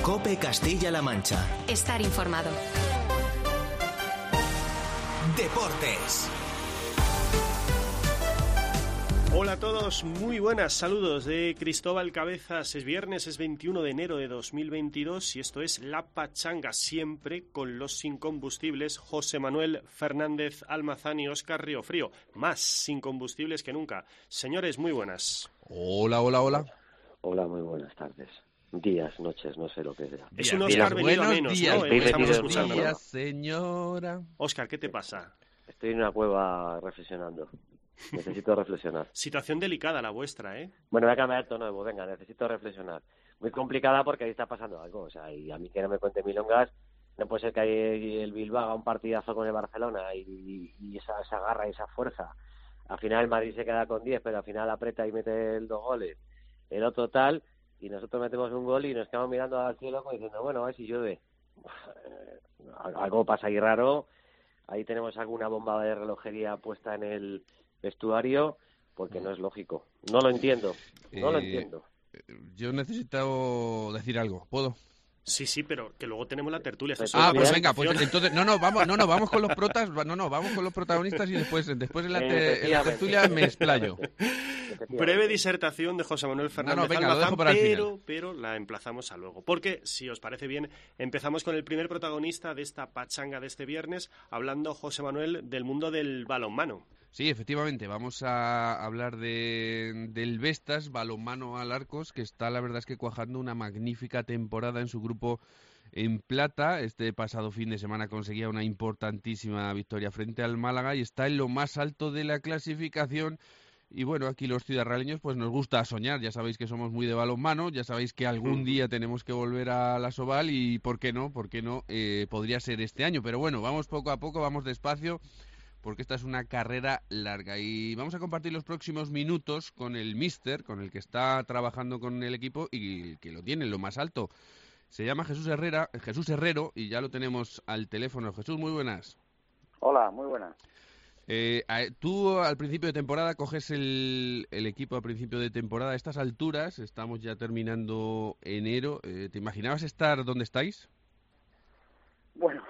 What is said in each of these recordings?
COPE Castilla-La Mancha. Estar informado. Deportes. Hola a todos, muy buenas, saludos de Cristóbal Cabezas. Es viernes, es 21 de enero de 2022 y esto es La Pachanga, siempre con los incombustibles José Manuel Fernández Almazán y Óscar Riofrío, más incombustibles que nunca. Señores, muy buenas. Hola, hola, hola. Hola, muy buenas tardes. Días, noches, no sé lo que sea. Es un Óscar venido a menos, días, ¿no? Estamos escuchando, días, ¿no? señora. Óscar, ¿qué te pasa? Estoy en una cueva reflexionando. Necesito reflexionar. Situación delicada la vuestra, ¿eh? Bueno, voy a cambiar el tono de voz. Venga, necesito reflexionar. Muy complicada porque ahí está pasando algo. O sea, y a mí que no me cuente milongas, no puede ser que ahí el Bilbao haga un partidazo con el Barcelona y esa garra y esa fuerza. Al final el Madrid se queda con 10, pero al final aprieta y mete el 2 goles. El otro tal, y nosotros metemos un gol y nos quedamos mirando al cielo como diciendo, bueno, a ver si llueve. Algo pasa ahí raro. Ahí tenemos alguna bomba de relojería puesta en el vestuario, porque no es lógico. No lo entiendo, no lo entiendo. Yo necesito decir algo, ¿puedo? Sí, pero que luego tenemos la tertulia. Pues Pues venga, pues entonces, vamos con los vamos con los protagonistas y después en la tertulia me explayo. Breve disertación de José Manuel Fernández venga, lo dejo Almazán, para el final. pero la emplazamos a luego. Porque, si os parece bien, empezamos con el primer protagonista de esta pachanga de este viernes, hablando, José Manuel, del mundo del balonmano. Sí, efectivamente, vamos a hablar del Vestas, balonmano Alarcos, que está, la verdad es que cuajando una magnífica temporada en su grupo en plata. Este pasado fin de semana conseguía una importantísima victoria frente al Málaga y está en lo más alto de la clasificación. Y bueno, aquí los ciudadraleños pues nos gusta soñar, ya sabéis que somos muy de balonmano, ya sabéis que algún día tenemos que volver a la Soval y ¿por qué no? Podría ser este año, pero bueno, vamos poco a poco, vamos despacio, porque esta es una carrera larga y vamos a compartir los próximos minutos con el míster, con el que está trabajando con el equipo y que lo tiene en lo más alto. Se llama Jesús Herrero y ya lo tenemos al teléfono. Jesús, muy buenas. Hola, muy buenas. Tú al principio de temporada coges el equipo a principio de temporada. A estas alturas, estamos ya terminando enero. ¿Te imaginabas estar donde estáis? Bueno,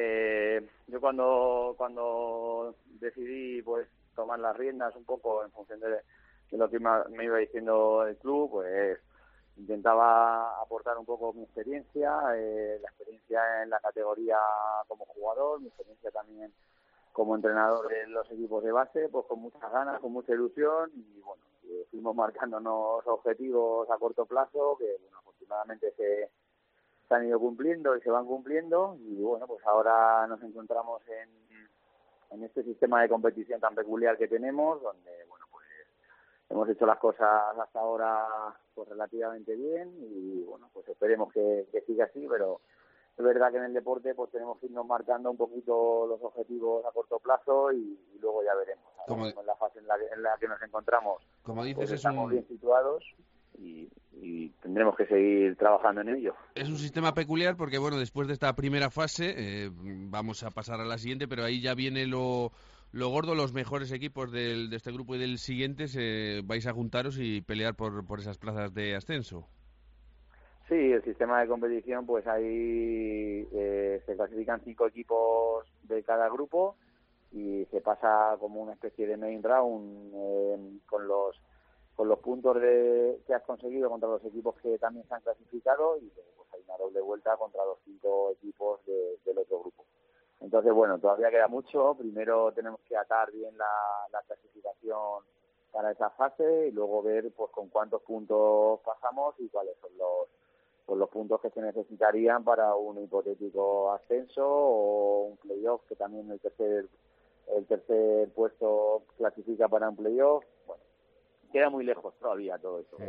yo cuando decidí pues tomar las riendas un poco en función de lo que me iba diciendo el club, pues intentaba aportar un poco mi experiencia, la experiencia en la categoría como jugador, mi experiencia también como entrenador en los equipos de base, pues con muchas ganas, con mucha ilusión y bueno, fuimos marcándonos objetivos a corto plazo que bueno, afortunadamente se han ido cumpliendo y se van cumpliendo y bueno, pues ahora nos encontramos en este sistema de competición tan peculiar que tenemos, donde bueno, pues hemos hecho las cosas hasta ahora pues relativamente bien y bueno, pues esperemos que siga así, pero es verdad que en el deporte pues tenemos que irnos marcando un poquito los objetivos a corto plazo y luego ya veremos. Ahora mismo en la fase en la que nos encontramos, como dices, pues estamos bien situados y tendremos que seguir trabajando en ello. Es un sistema peculiar porque, bueno, después de esta primera fase vamos a pasar a la siguiente, pero ahí ya viene lo gordo, los mejores equipos de este grupo y del siguiente vais a juntaros y pelear por esas plazas de ascenso. Sí, el sistema de competición, pues ahí se clasifican 5 equipos de cada grupo y se pasa como una especie de main round con los puntos que has conseguido contra los equipos que también se han clasificado y pues hay una doble vuelta contra los 5 equipos del otro grupo. Entonces, bueno, todavía queda mucho. Primero tenemos que atar bien la clasificación para esa fase y luego ver pues con cuántos puntos pasamos y cuáles son los puntos que se necesitarían para un hipotético ascenso o un playoff, que también el tercer puesto clasifica para un playoff. Bueno, queda muy lejos todavía todo eso.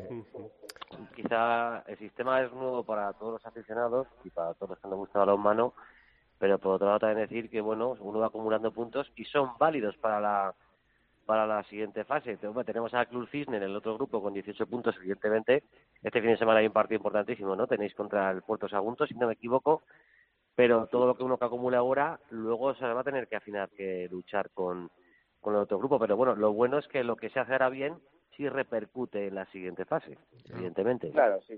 Quizá el sistema es nuevo para todos los aficionados y para todos los que nos gusta el balonmano, pero por otro lado también decir que bueno, uno va acumulando puntos y son válidos para la siguiente fase. Tenemos al Club Cisne en el otro grupo con 18 puntos, evidentemente. Este fin de semana hay un partido importantísimo, ¿no? Tenéis contra el Puerto Sagunto, si no me equivoco, pero todo lo que uno que acumule ahora, luego se va a tener que afinar que luchar con el otro grupo. Pero bueno, lo bueno es que lo que se hace ahora bien sí repercute en la siguiente fase, evidentemente. Claro, sí.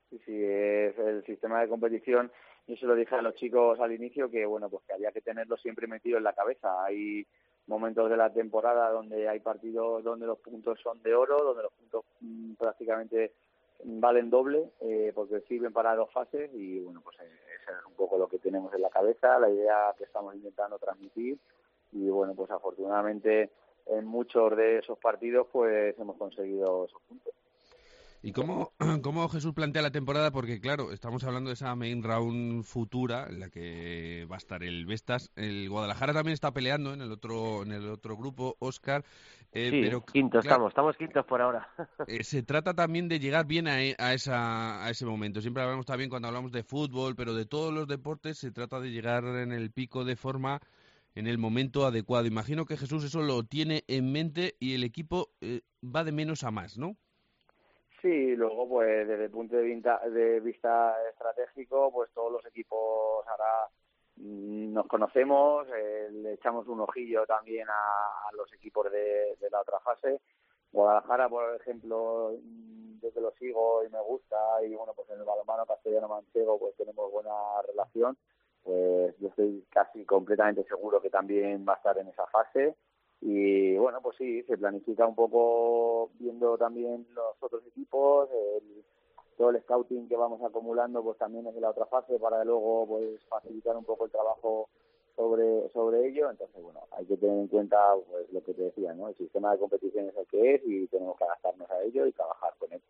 Sí, es el sistema de competición. Yo se lo dije a los chicos al inicio que, bueno, pues que había que tenerlo siempre metido en la cabeza. Hay momentos de la temporada donde hay partidos donde los puntos son de oro, donde los puntos prácticamente valen doble, porque sirven para 2 fases y, bueno, pues eso es un poco lo que tenemos en la cabeza, la idea que estamos intentando transmitir y, bueno, pues afortunadamente en muchos de esos partidos pues hemos conseguido esos puntos. ¿Y cómo Jesús plantea la temporada? Porque, claro, estamos hablando de esa main round futura en la que va a estar el Vestas. El Guadalajara también está peleando en el otro grupo, Óscar. Sí, pero quinto claro, estamos quintos por ahora. se trata también de llegar bien a ese momento. Siempre hablamos también cuando hablamos de fútbol, pero de todos los deportes se trata de llegar en el pico de forma en el momento adecuado. Imagino que Jesús eso lo tiene en mente y el equipo va de menos a más, ¿no? Sí, luego pues desde el punto de vista estratégico, pues todos los equipos ahora nos conocemos, le echamos un ojillo también a los equipos de la otra fase. Guadalajara, por ejemplo, yo que lo sigo y me gusta, y bueno, pues en el balonmano castellano-manchego pues tenemos buena relación, pues yo estoy casi completamente seguro que también va a estar en esa fase. Y bueno, pues sí, se planifica un poco viendo también los otros equipos, todo el scouting que vamos acumulando pues también es de la otra fase para luego pues facilitar un poco el trabajo sobre ello. Entonces, bueno, hay que tener en cuenta pues lo que te decía, ¿no? El sistema de competición es el que es y tenemos que adaptarnos a ello y trabajar con él.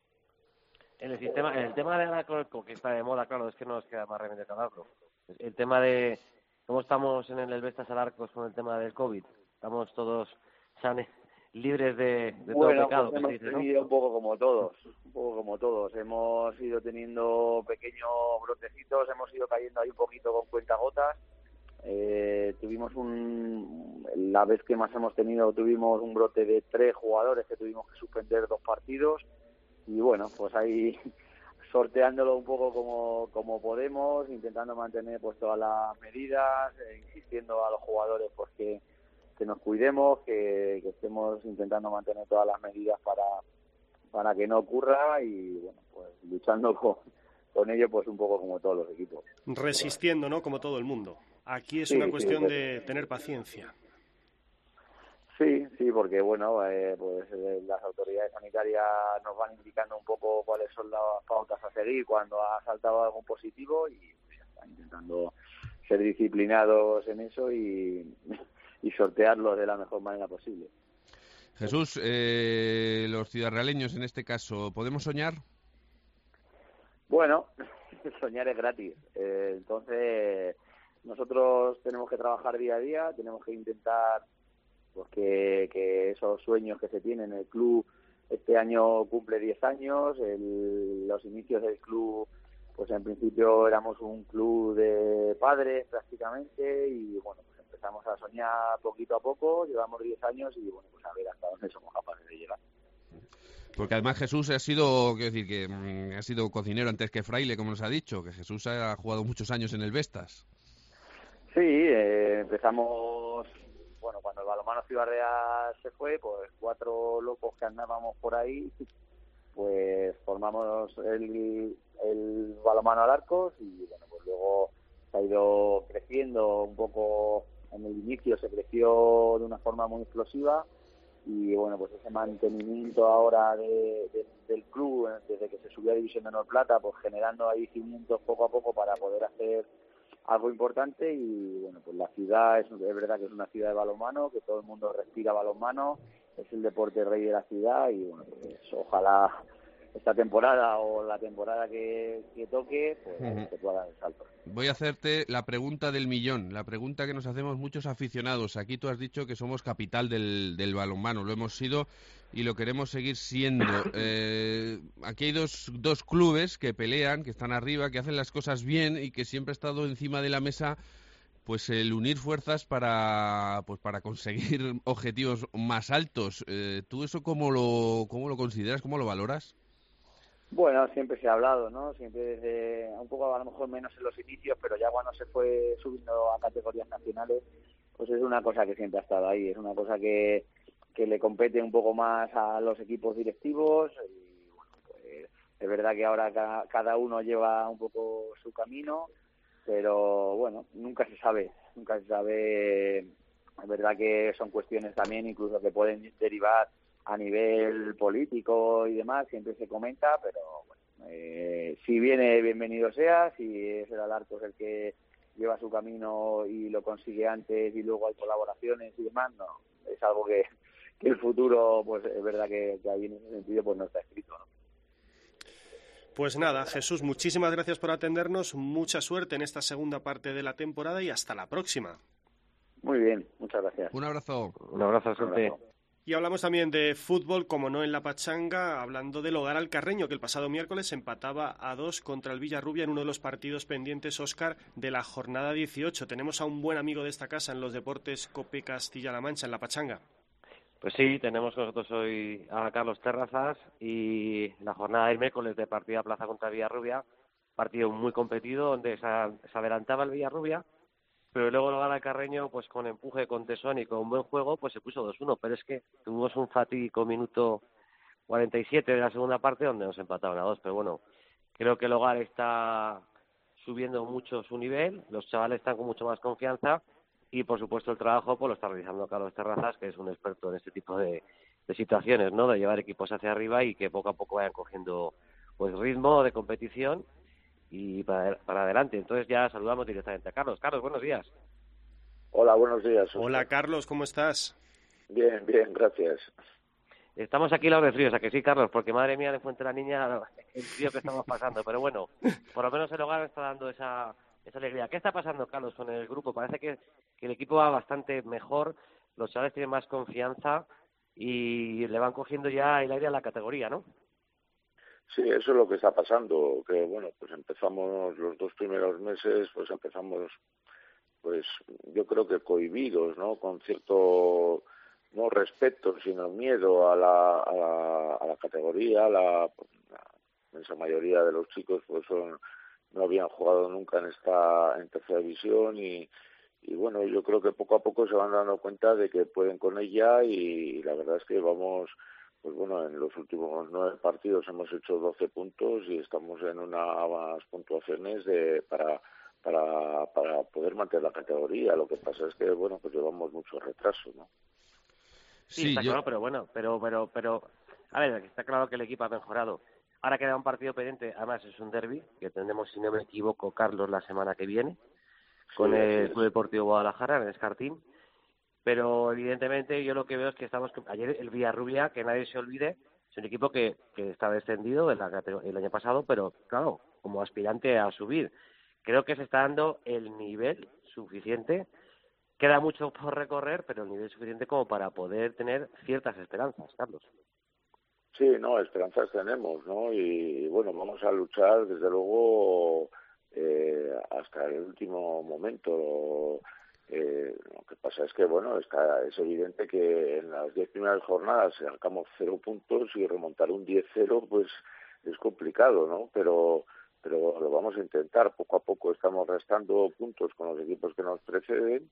En el tema de ahora que está de moda, claro, es que no nos queda más remedio que hablarlo. El tema de cómo estamos en el Vestas Alarcos con el tema del COVID. Estamos todos libres de todo pecado. Pues hemos tenido un poco como todos. Hemos ido teniendo pequeños brotecitos, hemos ido cayendo ahí un poquito con cuentagotas. Tuvimos la vez que más hemos tenido, tuvimos un brote de 3 jugadores que tuvimos que suspender 2 partidos. Y bueno, pues ahí sorteándolo un poco como podemos, intentando mantener pues todas las medidas, insistiendo a los jugadores pues que nos cuidemos, que estemos intentando mantener todas las medidas para que no ocurra y bueno, pues luchando con ello pues un poco como todos los equipos. Resistiendo, ¿no? Como todo el mundo. Aquí es sí, una cuestión de tener paciencia. Sí, porque bueno, pues las autoridades sanitarias nos van indicando un poco cuáles son las pautas a seguir cuando ha saltado algo positivo y pues, ya está intentando ser disciplinados en eso y sortearlo de la mejor manera posible. Jesús, los ciudadraleños en este caso, ¿podemos soñar? Bueno, soñar es gratis. Entonces, nosotros tenemos que trabajar día a día, tenemos que intentar pues que esos sueños que se tienen, el club este año cumple 10 años, los inicios del club, pues en principio éramos un club de padres prácticamente y bueno, pues empezamos a soñar poquito a poco, llevamos 10 años y bueno, pues a ver hasta dónde somos capaces de llegar. Porque además Jesús ha sido, quiero decir, que ha sido cocinero antes que fraile, como nos ha dicho, que Jesús ha jugado muchos años en el Vestas. Sí, empezamos, bueno, cuando el balonmano Ciudad Real se fue, pues 4 locos que andábamos por ahí, pues formamos el balonmano Alarcos y bueno, pues luego se ha ido creciendo un poco. En el inicio se creció de una forma muy explosiva y bueno, pues ese mantenimiento ahora del club desde que se subió a División de Honor Plata, pues generando ahí cimientos poco a poco para poder hacer algo importante y bueno, pues la ciudad es verdad que es una ciudad de balonmano, que todo el mundo respira balonmano, es el deporte rey de la ciudad y bueno, pues ojalá esta temporada o la temporada que toque, pues se pueda dar el salto. Voy a hacerte la pregunta del millón, la pregunta que nos hacemos muchos aficionados. Aquí tú has dicho que somos capital del balonmano, lo hemos sido y lo queremos seguir siendo. Aquí hay dos clubes que pelean, que están arriba, que hacen las cosas bien y que siempre ha estado encima de la mesa pues el unir fuerzas para conseguir objetivos más altos. ¿Tú eso cómo lo consideras, cómo lo valoras? Bueno, siempre se ha hablado, ¿no? Siempre desde, un poco a lo mejor menos en los inicios, pero ya cuando se fue subiendo a categorías nacionales, pues es una cosa que siempre ha estado ahí, es una cosa que le compete un poco más a los equipos directivos y bueno, pues Es verdad que ahora cada uno lleva un poco su camino, pero bueno, nunca se sabe. Es verdad que son cuestiones también incluso que pueden derivar a nivel político y demás, siempre se comenta, pero bueno, si viene, bienvenido sea. Si es el Alarcos el que lleva su camino y lo consigue antes y luego hay colaboraciones y demás, no, es algo que el futuro, pues es verdad que ahí en ese sentido pues no está escrito, ¿no? Pues nada, Jesús, muchísimas gracias por atendernos, mucha suerte en esta segunda parte de la temporada y hasta la próxima. Muy bien, muchas gracias. Un abrazo. Un abrazo, suerte. Y hablamos también de fútbol, como no en la pachanga, hablando del Hogar Alcarreño, que el pasado miércoles empataba a 2 contra el Villarrubia en uno de los partidos pendientes, Óscar, de la jornada 18. Tenemos a un buen amigo de esta casa en los deportes COPE Castilla-La Mancha, en la pachanga. Pues sí, tenemos con nosotros hoy a Carlos Terrazas y la jornada del miércoles de partida plaza contra Villarrubia, partido muy competido donde se adelantaba el Villarrubia, pero luego el Hogar Alcarreño, pues con empuje, con tesón y con buen juego, pues se puso 2-1, pero es que tuvimos un fatídico minuto 47 de la segunda parte donde nos empataron a 2, pero bueno, creo que el Hogar está subiendo mucho su nivel, los chavales están con mucho más confianza y por supuesto el trabajo pues lo está realizando Carlos Terrazas, que es un experto en este tipo de situaciones, ¿no? De llevar equipos hacia arriba y que poco a poco vayan cogiendo pues ritmo de competición y para adelante. Entonces ya saludamos directamente a Carlos. Carlos, buenos días. Hola, buenos días. Oscar. Hola, Carlos, ¿cómo estás? Bien, gracias. Estamos aquí lados de frío, ¿a que sí, Carlos? Porque madre mía, de Fuente la Niña, el frío que estamos pasando. Pero bueno, por lo menos el Hogar está dando esa alegría. ¿Qué está pasando, Carlos, con el grupo? Parece que el equipo va bastante mejor, los chavales tienen más confianza y le van cogiendo ya el aire a la categoría, ¿no? Sí, eso es lo que está pasando, que bueno, pues empezamos los 2 primeros meses, pues empezamos, pues yo creo que cohibidos, ¿no? Con cierto, no respeto, sino miedo a la categoría, la inmensa mayoría de los chicos pues no habían jugado nunca en tercera división y bueno, yo creo que poco a poco se van dando cuenta de que pueden con ella y la verdad es que vamos. Pues bueno, en los últimos 9 partidos hemos hecho 12 puntos y estamos en unas puntuaciones para poder mantener la categoría. Lo que pasa es que, bueno, pues llevamos mucho retraso, ¿no? Sí, está claro, pero bueno, pero a ver, está claro que el equipo ha mejorado. Ahora queda un partido pendiente, además es un derbi que tendremos, si no me equivoco, Carlos, la semana que viene, con el Club Deportivo Guadalajara, en Escartín. Pero evidentemente yo lo que veo es que ayer el Villarrubia, que nadie se olvide, es un equipo que está descendido el año pasado, pero claro, como aspirante a subir. Creo que se está dando el nivel suficiente, queda mucho por recorrer, pero el nivel suficiente como para poder tener ciertas esperanzas, Carlos. Sí, no, esperanzas tenemos, ¿no? Y bueno, vamos a luchar desde luego hasta el último momento. Lo que pasa es que, bueno, es evidente que en las 10 primeras jornadas sacamos 0 puntos y remontar un 10-0, pues es complicado, ¿no? Pero lo vamos a intentar. Poco a poco estamos restando puntos con los equipos que nos preceden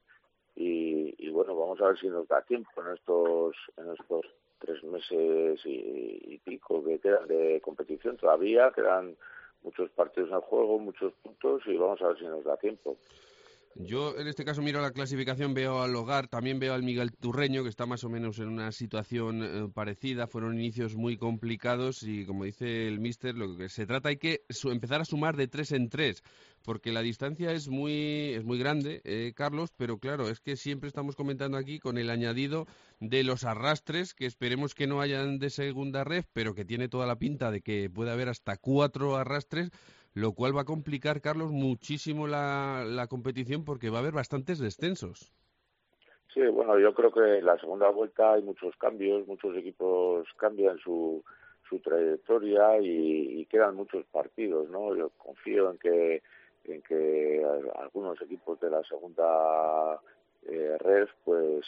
y bueno, vamos a ver si nos da tiempo en estos 3 meses y pico que quedan de competición. Todavía quedan muchos partidos en juego, muchos puntos y vamos a ver si nos da tiempo. Yo en este caso miro la clasificación, veo al Hogar, también veo al Miguel Turreño, que está más o menos en una situación parecida. Fueron inicios muy complicados y, como dice el míster, lo que se trata hay que empezar a sumar de 3 en 3, porque la distancia es muy grande, Carlos, pero claro, es que siempre estamos comentando aquí con el añadido de los arrastres, que esperemos que no hayan de segunda ref, pero que tiene toda la pinta de que puede haber hasta 4 arrastres, lo cual va a complicar, Carlos, muchísimo la competición porque va a haber bastantes descensos. Sí, bueno, yo creo que en la segunda vuelta hay muchos cambios, muchos equipos cambian su trayectoria y quedan muchos partidos, ¿no? Yo confío en que algunos equipos de la segunda ref pues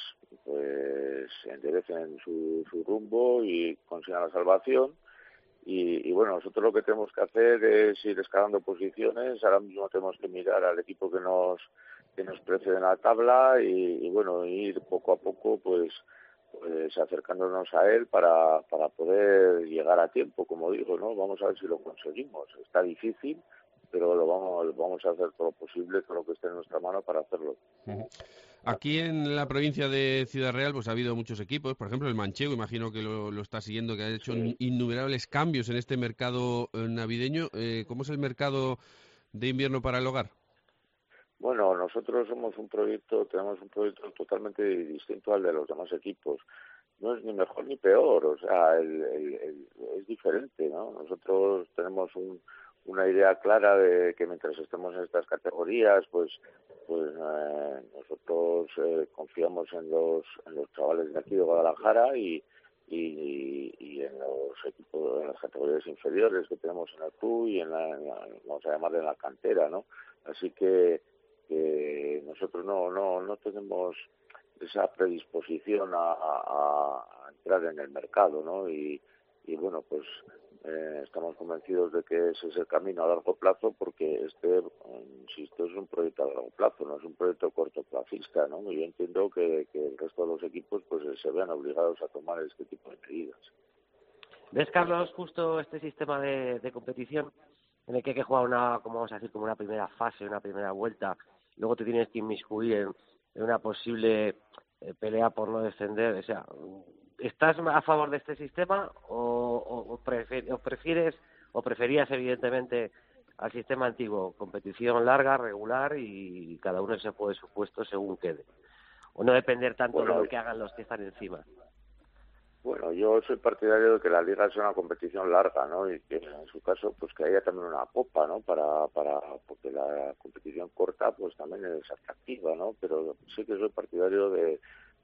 enderecen su rumbo y consigan la salvación. Y bueno, nosotros lo que tenemos que hacer es ir escalando posiciones. Ahora mismo tenemos que mirar al equipo que nos precede en la tabla y bueno, ir poco a poco pues acercándonos a él para poder llegar a tiempo, como digo, ¿no? Vamos a ver si lo conseguimos. Está difícil, pero vamos a hacer todo lo posible, todo lo que esté en nuestra mano para hacerlo. Aquí en la provincia de Ciudad Real pues ha habido muchos equipos, por ejemplo el Manchego, imagino que lo está siguiendo, que ha hecho innumerables cambios en este mercado navideño. ¿Cómo es el mercado de invierno para el hogar? Bueno, nosotros tenemos un proyecto totalmente distinto al de los demás equipos. No es ni mejor ni peor, o sea, es diferente, ¿no? Nosotros tenemos una idea clara de que mientras estemos en estas categorías, pues nosotros confiamos en los chavales de aquí de Guadalajara y en los equipos, en las categorías inferiores que tenemos en el club y vamos a llamarle en la cantera, ¿no? Así que nosotros no tenemos esa predisposición a entrar en el mercado, ¿no? Y bueno, pues estamos convencidos de que ese es el camino a largo plazo, porque insisto, es un proyecto a largo plazo, no es un proyecto cortoplacista, ¿no? Y yo entiendo que el resto de los equipos pues se vean obligados a tomar este tipo de medidas. ¿Ves, Carlos, justo este sistema de competición en el que hay que jugar como una primera fase, una primera vuelta, luego te tienes que inmiscuir en una posible pelea por no descender? O sea, ¿estás a favor de este sistema o prefieres o preferías evidentemente al sistema antiguo, competición larga, regular y cada uno se juegue su puesto según quede? ¿O no depender tanto de lo que hagan los que están encima? Bueno, yo soy partidario de que la liga sea una competición larga, ¿no? Y que en su caso, pues que haya también una copa, ¿no? Porque la competición corta, pues también es atractiva, ¿no? Pero sí que soy partidario de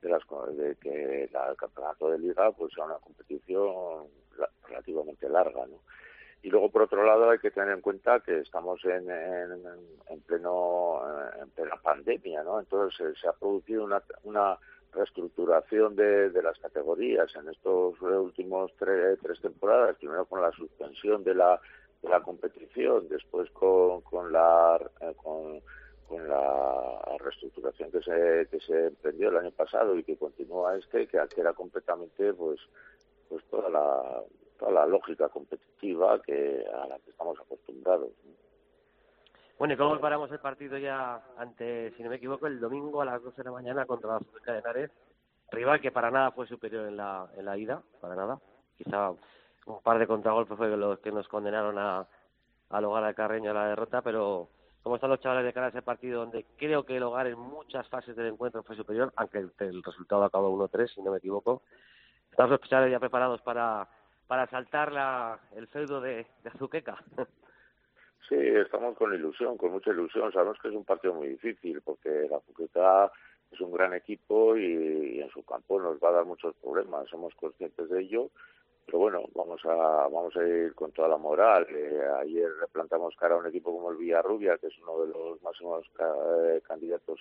que el campeonato de liga, pues sea una competición relativamente larga, ¿no? Y luego, por otro lado, hay que tener en cuenta que estamos en plena pandemia, ¿no? Entonces se ha producido una reestructuración de las categorías en estos últimos tres temporadas, primero con la suspensión de la competición, después con la reestructuración que se emprendió el año pasado y que continúa que altera completamente pues toda la lógica competitiva a la que estamos acostumbrados. Bueno, ¿y cómo preparamos el partido ya si no me equivoco, el domingo a las 12 de la mañana contra la Azteca de Henares? Rival que para nada fue superior en la ida, para nada. Quizá un par de contragolpes fue los que nos condenaron al Hogar al Carreño a la derrota, pero ¿cómo están los chavales de cara a ese partido donde creo que el Hogar en muchas fases del encuentro fue superior, aunque el resultado acabó 1-3, si no me equivoco? ¿Están los chavales ya preparados para saltar el feudo de Azuqueca? Sí, estamos con mucha ilusión. Sabemos que es un partido muy difícil porque la Azuqueca es un gran equipo y en su campo nos va a dar muchos problemas. Somos conscientes de ello, pero bueno, vamos a ir con toda la moral. Ayer le plantamos cara a un equipo como el Villarrubia, que es uno de los máximos candidatos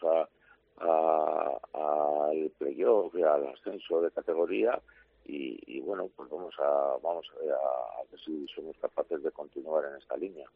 al playoff y al ascenso de categoría. Y bueno, pues vamos a ver si somos capaces de continuar en esta línea.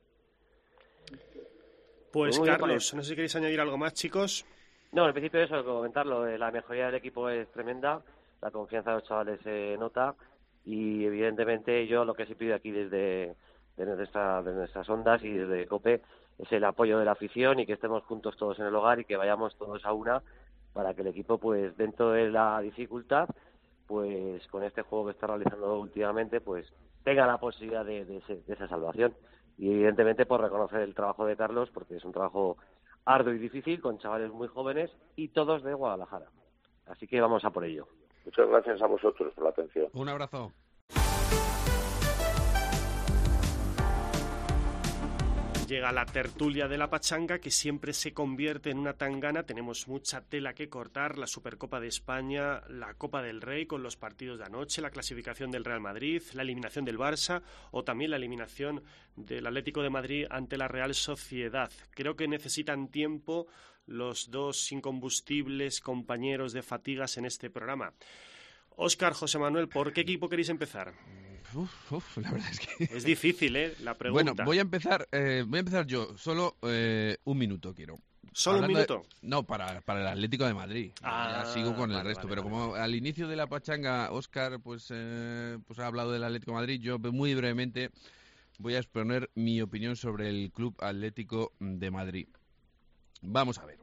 Pues Carlos, no sé si queréis añadir algo más, chicos. No, en principio eso, comentarlo. La mejoría del equipo es tremenda, la confianza de los chavales se nota y evidentemente yo lo que sí pido aquí desde nuestras ondas y desde COPE es el apoyo de la afición y que estemos juntos todos en el Hogar y que vayamos todos a una para que el equipo, pues dentro de la dificultad, pues con este juego que está realizando últimamente, pues tenga la posibilidad de esa salvación. Y evidentemente por reconocer el trabajo de Carlos, porque es un trabajo arduo y difícil, con chavales muy jóvenes y todos de Guadalajara. Así que vamos a por ello. Muchas gracias a vosotros por la atención. Un abrazo. Llega la tertulia de la pachanga, que siempre se convierte en una tangana. Tenemos mucha tela que cortar: la Supercopa de España, la Copa del Rey con los partidos de anoche, la clasificación del Real Madrid, la eliminación del Barça o también la eliminación del Atlético de Madrid ante la Real Sociedad. Creo que necesitan tiempo los dos incombustibles compañeros de fatigas en este programa. Óscar, José Manuel, ¿por qué equipo queréis empezar? La verdad es que... Es difícil, la pregunta. Bueno, voy a empezar yo. Solo un minuto quiero. Solo un minuto. No, para el Atlético de Madrid. Ya sigo con el resto. Pero como al inicio de la pachanga, Óscar pues ha hablado del Atlético de Madrid, yo muy brevemente voy a exponer mi opinión sobre el Club Atlético de Madrid. Vamos a ver.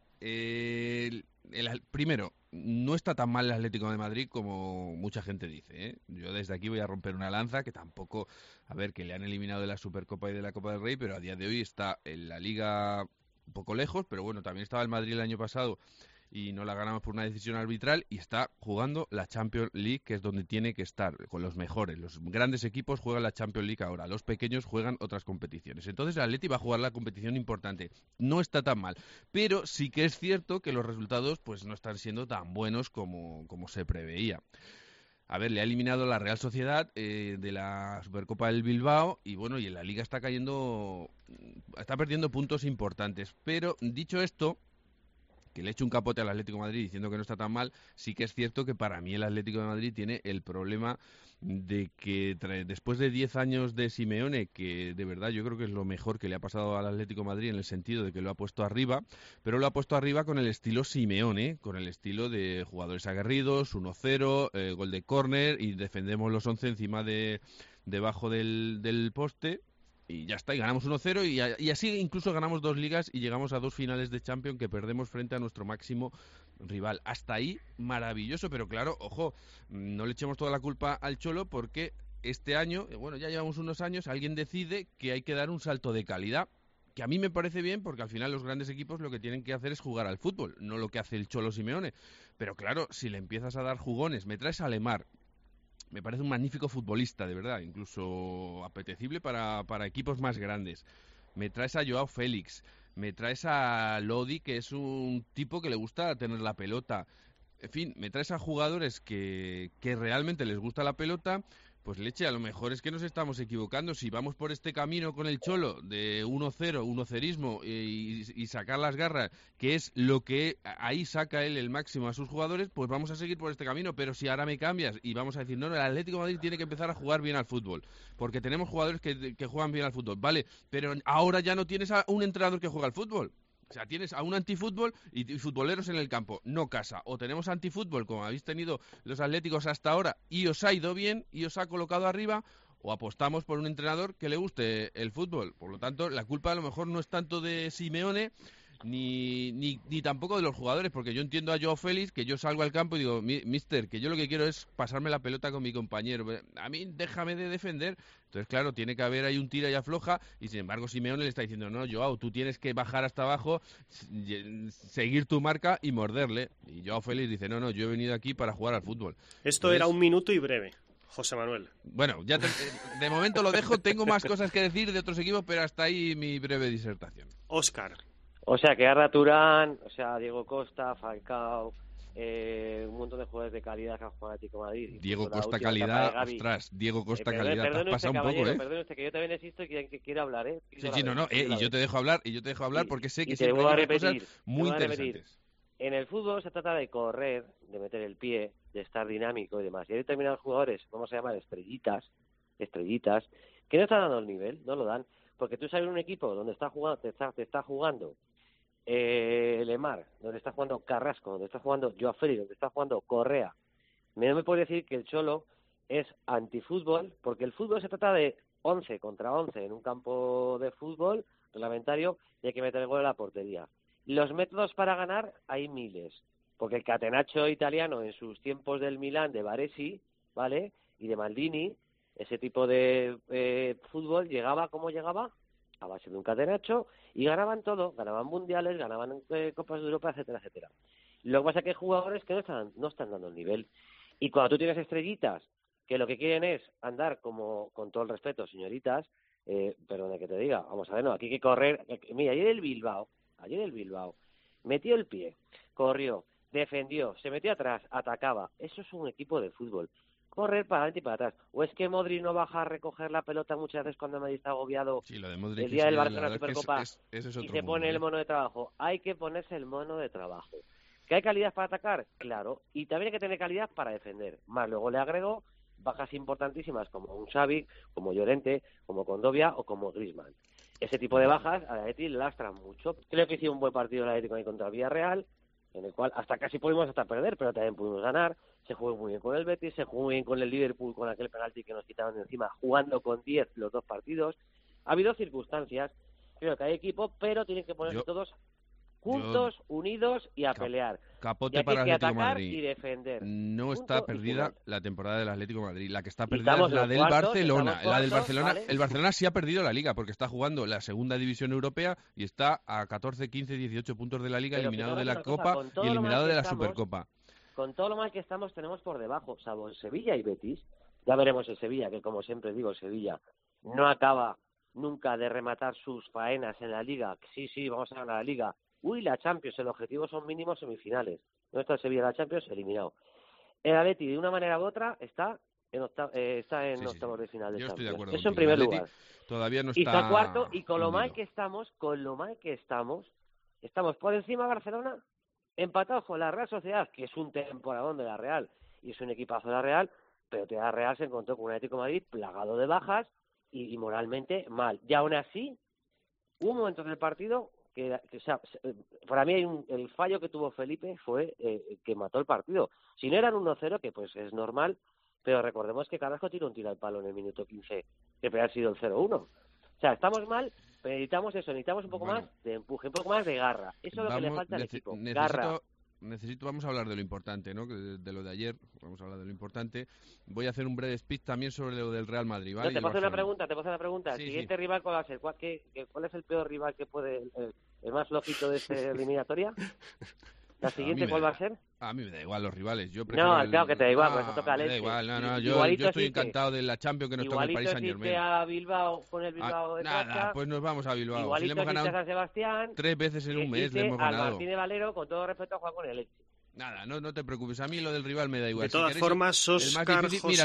Primero, no está tan mal el Atlético de Madrid como mucha gente dice, ¿eh? Yo desde aquí voy a romper una lanza que tampoco, a ver, que le han eliminado de la Supercopa y de la Copa del Rey, pero a día de hoy está en la Liga un poco lejos, pero bueno, también estaba el Madrid el año pasado y no la ganamos por una decisión arbitral, y está jugando la Champions League, que es donde tiene que estar, con los mejores. Los grandes equipos juegan la Champions League ahora, los pequeños juegan otras competiciones. Entonces el Atleti va a jugar la competición importante. No está tan mal, pero sí que es cierto que los resultados pues no están siendo tan buenos como se preveía. A ver, le ha eliminado la Real Sociedad de la Supercopa del Bilbao, y bueno, y en la Liga está perdiendo puntos importantes. Pero dicho esto, que le eche un capote al Atlético de Madrid diciendo que no está tan mal, sí que es cierto que para mí el Atlético de Madrid tiene el problema de que después de 10 años de Simeone, que de verdad yo creo que es lo mejor que le ha pasado al Atlético de Madrid en el sentido de que lo ha puesto arriba, pero lo ha puesto arriba con el estilo Simeone, con el estilo de jugadores aguerridos, 1-0, gol de córner, y defendemos los 11 encima debajo del poste. Y ya está, y ganamos 1-0 y así incluso ganamos 2 ligas y llegamos a 2 finales de Champions que perdemos frente a nuestro máximo rival. Hasta ahí, maravilloso, pero claro, ojo, no le echemos toda la culpa al Cholo, porque este año, bueno, ya llevamos unos años, alguien decide que hay que dar un salto de calidad, que a mí me parece bien, porque al final los grandes equipos lo que tienen que hacer es jugar al fútbol, no lo que hace el Cholo Simeone. Pero claro, si le empiezas a dar jugones, me traes a Lemar, me parece un magnífico futbolista, de verdad, incluso apetecible para equipos más grandes. Me traes a Joao Félix, me traes a Lodi, que es un tipo que le gusta tener la pelota. En fin, me traes a jugadores que realmente les gusta la pelota. Pues leche, a lo mejor es que nos estamos equivocando. Si vamos por este camino con el Cholo de 1-0, 1-0ismo y sacar las garras, que es lo que ahí saca él el máximo a sus jugadores, pues vamos a seguir por este camino. Pero si ahora me cambias y vamos a decir, no, el Atlético de Madrid tiene que empezar a jugar bien al fútbol, porque tenemos jugadores que juegan bien al fútbol, vale, pero ahora ya no tienes a un entrenador que juega al fútbol. O sea, tienes a un antifútbol y futboleros en el campo, no casa. O tenemos antifútbol, como habéis tenido los atléticos hasta ahora, y os ha ido bien y os ha colocado arriba, o apostamos por un entrenador que le guste el fútbol. Por lo tanto, la culpa a lo mejor no es tanto de Simeone ni tampoco de los jugadores, porque yo entiendo a Joao Félix, que yo salgo al campo y digo, mister, que yo lo que quiero es pasarme la pelota con mi compañero, a mí déjame de defender. Entonces, claro, tiene que haber ahí un tira y afloja, y sin embargo Simeone le está diciendo, no, Joao, tú tienes que bajar hasta abajo, seguir tu marca y morderle. Y Joao Félix dice, no, yo he venido aquí para jugar al fútbol. Esto era un minuto y breve, José Manuel. Bueno, ya de momento lo dejo, tengo más cosas que decir de otros equipos, pero hasta ahí mi breve disertación. Óscar. O sea, que Arda Turán, o sea, Diego Costa, Falcao, un montón de jugadores de calidad que han jugado en Atlético de Madrid. Diego Costa calidad, ostras, Diego Costa calidad, te has pasado un poco, ¿eh? Perdón usted, que yo también existo y que quiero hablar, ¿eh? Sí, no, y yo te dejo hablar, porque sé que siempre hay cosas muy interesantes. En el fútbol se trata de correr, de meter el pie, de estar dinámico y demás. Y hay determinados jugadores, vamos a llamar estrellitas, que no están dando el nivel, no lo dan. Porque tú sabes un equipo donde está jugando, te está jugando Lemar, donde está jugando Carrasco, donde está jugando Joao Félix, donde está jugando Correa. No me puedes decir que el Cholo es antifútbol, porque el fútbol se trata de 11 contra 11 en un campo de fútbol reglamentario, y hay que meter el gol en la portería. Los métodos para ganar hay miles, porque el catenaccio italiano en sus tiempos del Milán, de Baresi, ¿vale?, y de Maldini, ese tipo de fútbol llegaba como llegaba, a base de un catenaccio, y ganaban todo, ganaban mundiales, ganaban Copas de Europa, etcétera, etcétera. Lo que pasa es que hay jugadores que no están dando el nivel. Y cuando tú tienes estrellitas que lo que quieren es andar como, con todo el respeto, señoritas, perdone que te diga, vamos a ver, no, aquí hay que correr. Mira, ayer el Bilbao, metió el pie, corrió, defendió, se metió atrás, atacaba. Eso es un equipo de fútbol. Correr para adelante y para atrás. ¿O es que Modric no baja a recoger la pelota muchas veces cuando Madrid está agobiado? Sí, lo de Modric, el día del Barcelona Supercopa, es y se pone el mono de trabajo. Hay que ponerse el mono de trabajo. ¿Que hay calidad para atacar? Claro. Y también hay que tener calidad para defender. Más luego le agregó bajas importantísimas como un Xavi, como Llorente, como Condovia o como Griezmann. ese tipo de bajas al Atleti le lastran mucho. Creo que hizo un buen partido el Atlético ahí contra el Villarreal, en el cual hasta casi pudimos hasta perder, pero también pudimos ganar. Se jugó muy bien con el Betis, se jugó muy bien con el Liverpool, con aquel penalti que nos quitaron de encima, jugando con 10 los dos partidos. Ha habido circunstancias, creo que hay equipo, pero tienen que ponerse todos juntos, unidos y a pelear. Capote y aquí para hay que Atlético atacar Madrid. y defender. No está perdida la temporada del Atlético de Madrid. La que está perdida estamos es la en del cuartos, Barcelona. estamos La del cuartos, Barcelona, ¿vale? el Barcelona sí ha perdido la Liga porque está jugando la segunda división europea y está a 14, 15, 18 puntos de la Liga, Pero eliminado de fijaros la una cosa, Copa con todo y lo eliminado mal de que la estamos, Supercopa. Con todo lo mal que estamos, tenemos por debajo, salvo en Sevilla y Betis. Ya veremos el Sevilla, que como siempre digo, Sevilla no acaba nunca de rematar sus faenas en la Liga. Sí, vamos a ganar la Liga. Uy, la Champions, el objetivo son mínimos semifinales. No está el Sevilla la Champions, eliminado. El Atleti, de una manera u otra, está en octavos de final de Yo Champions. estoy de acuerdo Eso en contigo. primer El Atleti lugar. todavía no Y está cuarto, y con lo hundido. mal que estamos por encima de Barcelona, empatados con la Real Sociedad, que es un temporadón de la Real, y es un equipazo de la Real, pero la Real se encontró con un Atlético de Madrid plagado de bajas y moralmente mal. Y aún así, hubo momentos del partido que o sea, para mí el fallo que tuvo Felipe fue que mató el partido. Si no eran 1-0, que pues es normal, pero recordemos que Carrasco tiró un tiro al palo en el minuto 15, que podría haber sido el 0-1. O sea, estamos mal, pero necesitamos un poco más de empuje, un poco más de garra. Eso es lo que le falta al equipo, garra. Vamos a hablar de lo importante, ¿no? De lo de ayer, vamos a hablar de lo importante. Voy a hacer un breve speech también sobre lo del Real Madrid, ¿vale? No, te puedo hacer una pregunta. Sí, ¿El siguiente rival cuál va a ser? ¿Cuál es el peor rival que puede, el más flojito de esta eliminatoria? ¿La siguiente cuál va a ser? A mí me da igual los rivales. Yo prefiero claro que te da igual, pues toca me da igual, yo estoy encantado de la Champions que nos toca el Paris Saint-Germain. A Bilbao con el Bilbao de nada, pues nos vamos a Bilbao. Igualito si le hemos ganado San Sebastián. 3 veces en un mes le hemos ganado. Al Martínez Valero, con todo respeto, a jugar con el Elche. Nada, no te preocupes. A mí lo del rival me da igual. De todas formas, Óscar,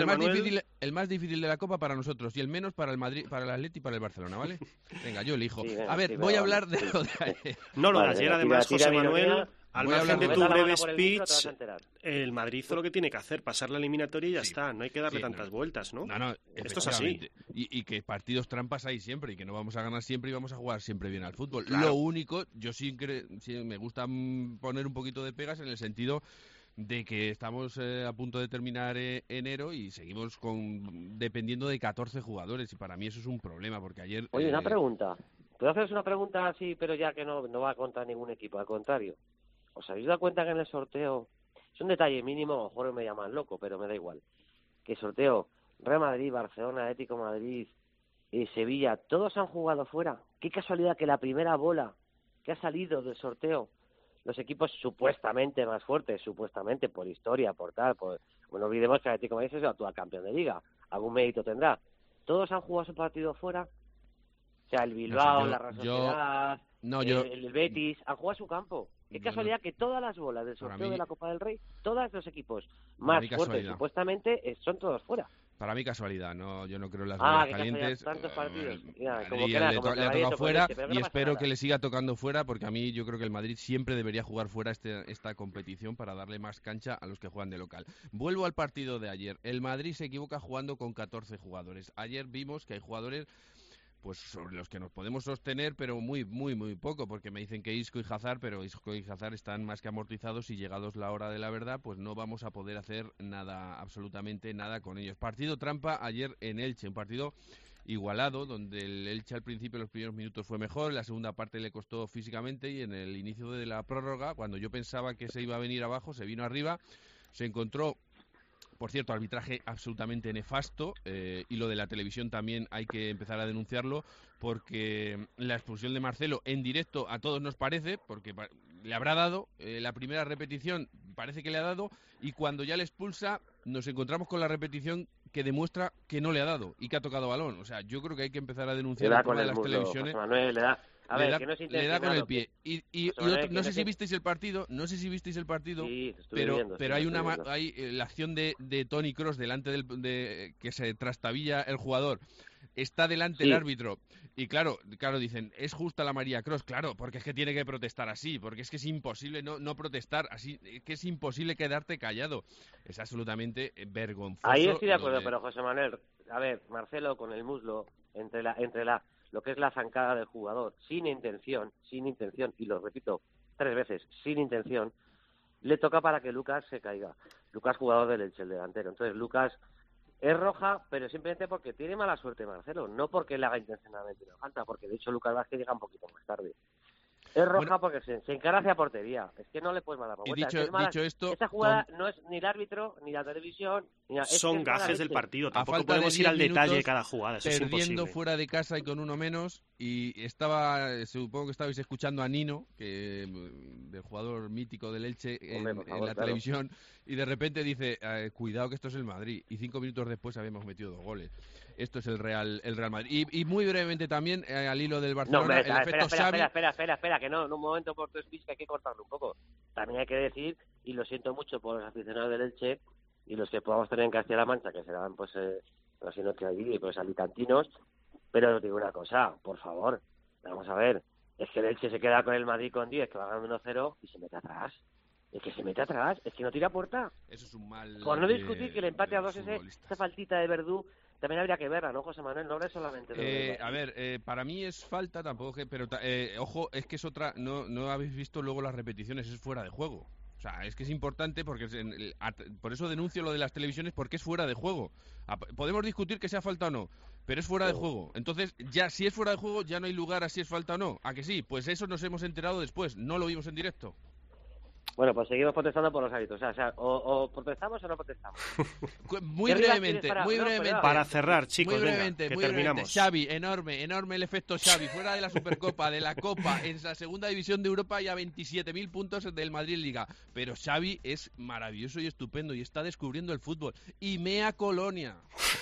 el más difícil de la Copa para nosotros y el menos para el Madrid, para el Atleti y para el Barcelona, ¿vale? Venga, yo elijo. Voy a hablar de lo de ayer. No lo de ayer, además, José Manuel. Al margen de tu breve speech, el Madrid hizo lo que tiene que hacer, pasar la eliminatoria y ya está. No hay que darle tantas vueltas, ¿no? No, esto es así. Y que partidos trampas hay siempre y que no vamos a ganar siempre y vamos a jugar siempre bien al fútbol. Claro. Lo único, yo sí me gusta poner un poquito de pegas en el sentido de que estamos a punto de terminar enero y seguimos dependiendo de 14 jugadores y para mí eso es un problema porque ayer... Oye, una pregunta. ¿Puedo haceros una pregunta así, pero ya que no va contra ningún equipo? Al contrario. ¿Os habéis dado cuenta que en el sorteo, es un detalle mínimo, a lo mejor me llaman loco, pero me da igual, que el sorteo Real Madrid, Barcelona, Atlético de Madrid, Sevilla, todos han jugado fuera? Qué casualidad que la primera bola que ha salido del sorteo, los equipos supuestamente más fuertes, supuestamente por historia, por tal, no olvidemos que el Atlético de Madrid es el actual campeón de Liga, algún mérito tendrá. ¿Todos han jugado su partido fuera? O sea, el Bilbao, la Real Sociedad, el Betis, han jugado su campo. Qué casualidad que todas las bolas del sorteo de la Copa del Rey, todos los equipos más fuertes supuestamente son todos fuera. Para mí casualidad, yo no creo en las bolas calientes. Tantos partidos. Le ha tocado fuera y espero que le siga tocando fuera porque a mí yo creo que el Madrid siempre debería jugar fuera esta competición para darle más cancha a los que juegan de local. Vuelvo al partido de ayer. El Madrid se equivoca jugando con 14 jugadores. Ayer vimos que hay jugadores pues sobre los que nos podemos sostener, pero muy, muy, muy poco, porque me dicen que Isco y Hazard, pero Isco y Hazard están más que amortizados y llegados la hora de la verdad, pues no vamos a poder hacer nada, absolutamente nada con ellos. Partido trampa ayer en Elche, un partido igualado, donde el Elche al principio, los primeros minutos fue mejor, la segunda parte le costó físicamente y en el inicio de la prórroga, cuando yo pensaba que se iba a venir abajo, se vino arriba, se encontró... Por cierto, arbitraje absolutamente nefasto y lo de la televisión también hay que empezar a denunciarlo porque la expulsión de Marcelo en directo a todos nos parece, porque le habrá dado, la primera repetición parece que le ha dado y cuando ya le expulsa nos encontramos con la repetición que demuestra que no le ha dado y que ha tocado balón. O sea, yo creo que hay que empezar a denunciar el tema de las televisiones. Manuel, le da con el pie. Y no sé si visteis el partido, sí, pero hay la acción de Toni Kroos delante de que se trastabilla el jugador. Está delante el árbitro y claro dicen, es justa la amarilla Kroos, claro, porque es que tiene que protestar así, porque es que es imposible no protestar así, que es imposible quedarte callado. Es absolutamente vergonzoso. Ahí estoy de acuerdo, pero José Manuel, a ver, Marcelo con el muslo entre lo que es la zancada del jugador, sin intención, y lo repito 3 veces, sin intención, le toca para que Lucas se caiga. Lucas, jugador del Elche, el delantero. Entonces, Lucas es roja, pero simplemente porque tiene mala suerte Marcelo, no porque le haga intencionadamente una falta, porque de hecho Lucas Vázquez llega un poquito más tarde. Es roja porque se encara hacia portería. Es que no le puedes mandar por vuelta. Dicho esto, esa jugada no es ni el árbitro, ni la televisión, ni son gajes del partido. Tampoco podemos ir al detalle de cada jugada. Eso perdiendo es imposible. Fuera de casa y con uno menos. Y supongo que estabais escuchando a Nino, del jugador mítico del Elche, en la televisión. Y de repente dice, cuidado que esto es el Madrid. Y 5 minutos después habíamos metido 2 goles. Esto es el Real Madrid. Y muy brevemente también, al hilo del Barcelona, el efecto Xavi... Espera, que no, en un momento por tu speech que hay que cortarlo un poco. También hay que decir, y lo siento mucho por los aficionados del Elche, y los que podamos tener en Castilla-La Mancha, que serán, pues, si no que allí, pues, alicantinos, pero os digo una cosa, por favor, vamos a ver, es que el Elche se queda con el Madrid con 10, que va ganando 1-0, y se mete atrás. Es que se mete atrás, es que no tira puerta. Eso es un mal... Por no discutir que el empate a 2 esa faltita de Verdú, también habría que verla, ¿no, José Manuel? No es solamente... a ver, para mí es falta, tampoco que... Pero, ojo, es que es otra... No habéis visto luego las repeticiones, es fuera de juego. O sea, es que es importante porque... por eso denuncio lo de las televisiones, porque es fuera de juego. Podemos discutir que sea falta o no, pero es fuera de juego. Entonces, ya si es fuera de juego, ya no hay lugar a si es falta o no. ¿A que sí? Pues eso nos hemos enterado después, no lo vimos en directo. Bueno, pues seguimos protestando por los hábitos. O sea, o protestamos o no protestamos. Muy brevemente. Para cerrar, chicos, muy brevemente, venga, que terminamos. Xavi, enorme el efecto Xavi. Fuera de la Supercopa, de la Copa, en la segunda división de Europa y a 27.000 puntos del Madrid Liga. Pero Xavi es maravilloso y estupendo y está descubriendo el fútbol. Y mea Colonia.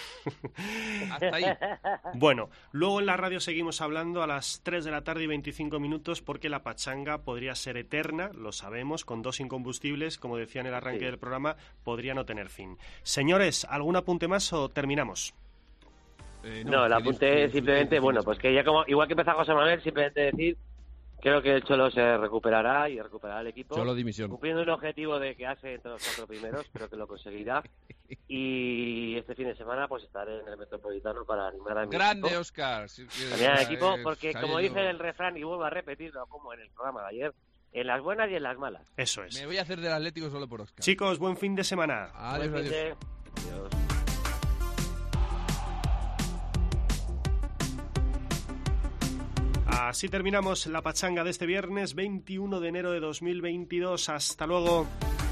Hasta ahí. Bueno, luego en la radio seguimos hablando a las 3 de la tarde y 25 minutos porque la pachanga podría ser eterna, lo sabemos, con 2 incombustibles, como decía en el arranque del programa, podría no tener fin. Señores, ¿algún apunte más o terminamos? No, el apunte es simplemente, bueno, pues que ya como igual que empezó José Manuel, simplemente decir, creo que el Cholo se recuperará y recuperará el equipo. Cholo dimisión. Cumpliendo un objetivo de que hace entre los 4 primeros, creo que lo conseguirá. Y este fin de semana pues estaré en el Metropolitano para animar a mi Grande equipo. Óscar. Animar al equipo, porque como dice el refrán, y vuelvo a repetirlo como en el programa de ayer, en las buenas y en las malas. Eso es. Me voy a hacer del Atlético solo por Óscar. Chicos, buen fin de semana. Adiós. Adiós. Así terminamos la pachanga de este viernes 21 de enero de 2022. Hasta luego.